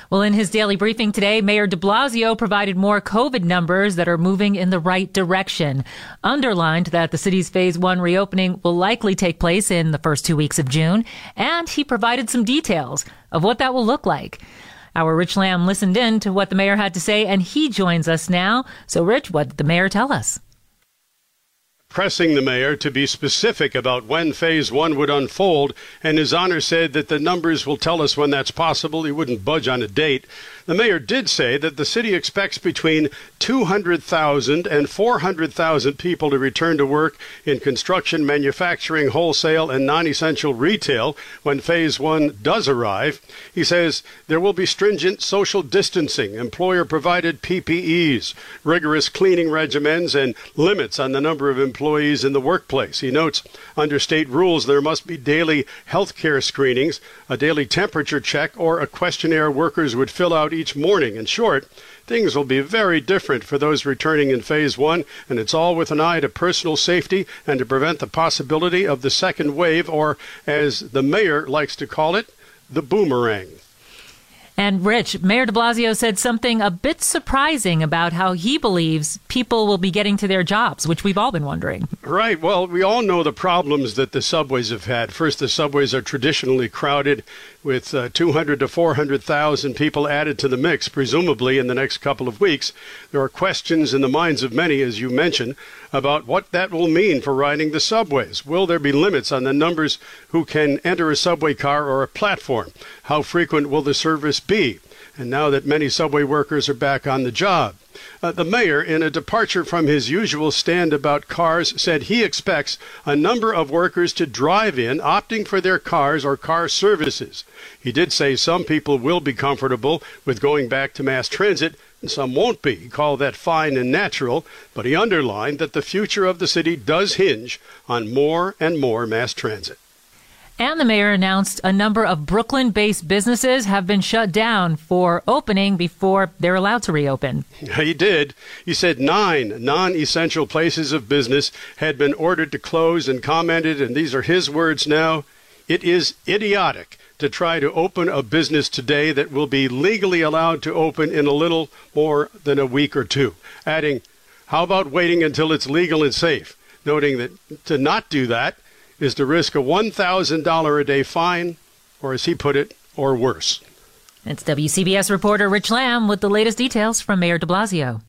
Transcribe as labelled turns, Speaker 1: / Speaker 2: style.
Speaker 1: Well, in his daily briefing today, Mayor de Blasio provided more COVID numbers that are moving in the right direction, underlined that the city's phase 1 reopening will likely take place in the first 2 weeks of June, and he provided some details of what that will look like. Our Rich Lamb listened in to what the mayor had to say, and he joins us now. So, Rich, what did the mayor tell us?
Speaker 2: Pressing the mayor to be specific about when phase 1 would unfold, and his honor said that the numbers will tell us when that's possible. He wouldn't budge on a date. The mayor did say that the city expects between 200,000 and 400,000 people to return to work in construction, manufacturing, wholesale, and non-essential retail when phase 1 does arrive. He says there will be stringent social distancing, employer-provided PPEs, rigorous cleaning regimens, and limits on the number of employees in the workplace. He notes under state rules there must be daily health care screenings, a daily temperature check, or a questionnaire workers would fill out each morning. In short, things will be very different for those returning in phase 1, and it's all with an eye to personal safety and to prevent the possibility of the second wave, or as the mayor likes to call it, the boomerang.
Speaker 1: And Rich, Mayor de Blasio said something a bit surprising about how he believes people will be getting to their jobs, which we've all been wondering.
Speaker 2: Right. Well, we all know the problems that the subways have had. First, the subways are traditionally crowded with 200 to 400,000 people added to the mix, presumably in the next couple of weeks. There are questions in the minds of many, as you mentioned, about what that will mean for riding the subways. Will there be limits on the numbers who can enter a subway car or a platform? How frequent will the service be? And now that many subway workers are back on the job. The mayor, in a departure from his usual stand about cars, said he expects a number of workers to drive in, opting for their cars or car services. He did say some people will be comfortable with going back to mass transit, and some won't be. He called that fine and natural, but he underlined that the future of the city does hinge on more and more mass transit.
Speaker 1: And the mayor announced a number of Brooklyn-based businesses have been shut down for opening before they're allowed to reopen.
Speaker 2: He did. He said 9 non-essential places of business had been ordered to close, and commented, and these are his words now, "It is idiotic to try to open a business today that will be legally allowed to open in a little more than a week or two." Adding, how about waiting until it's legal and safe? Noting that to not do that is to risk a $1,000 a day fine, or as he put it, or worse.
Speaker 1: It's WCBS reporter Rich Lamb with the latest details from Mayor de Blasio.